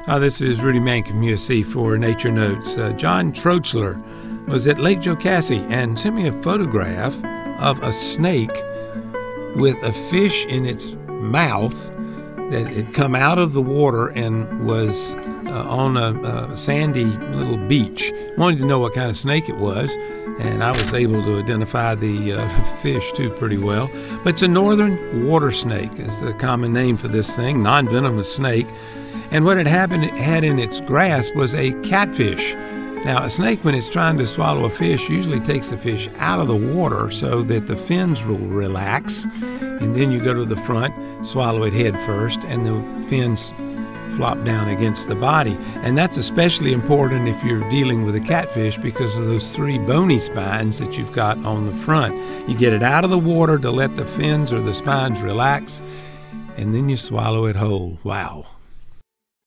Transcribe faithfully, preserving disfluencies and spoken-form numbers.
Hi, this is Rudy Mank from U S C for Nature Notes. Uh, John Trochler was at Lake Jocassee and sent me a photograph of a snake with a fish in its mouth that had come out of the water and was uh, on a, a sandy little beach. Wanted to know what kind of snake it was, and I was able to identify the uh, fish too pretty well. But it's a northern water snake is the common name for this thing, non-venomous snake. And what had happened, it had in its grasp was a catfish. Now, a snake, when it's trying to swallow a fish, usually takes the fish out of the water so that the fins will relax. And then you go to the front, swallow it head first, and the fins flop down against the body. And that's especially important if you're dealing with a catfish because of those three bony spines that you've got on the front. You get it out of the water to let the fins or the spines relax, and then you swallow it whole. Wow.